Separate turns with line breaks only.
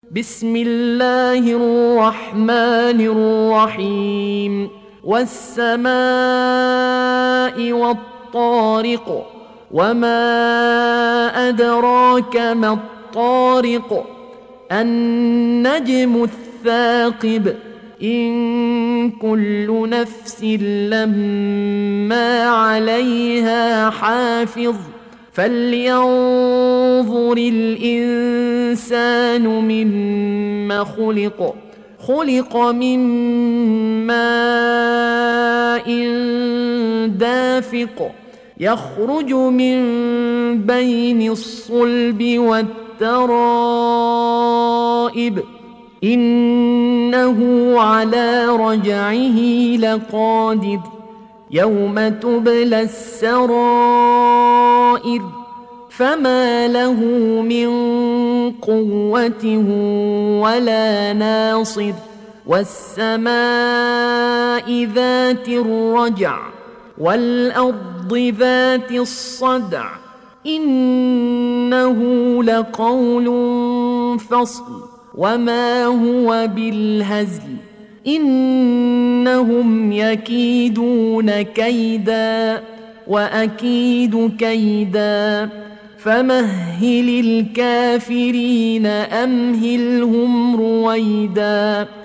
بسم الله الرحمن الرحيم والسماء والطارق وما أدراك ما الطارق النجم الثاقب إن كل نفس لما عليها حافظ فلينظر الإنسان مما خلق من ماء دافق يخرج من بين الصلب والترائب إنه على رجعه لقادر يوم تبلى السرائر فما له من قوة ولا ناصر والسماء ذات الرجع والأرض ذات الصدع إنه لقول فصل وما هو بالهزل إنهم يكيدون كيدا وأكيد كيدا فمهل الكافرين أمهلهم رويدا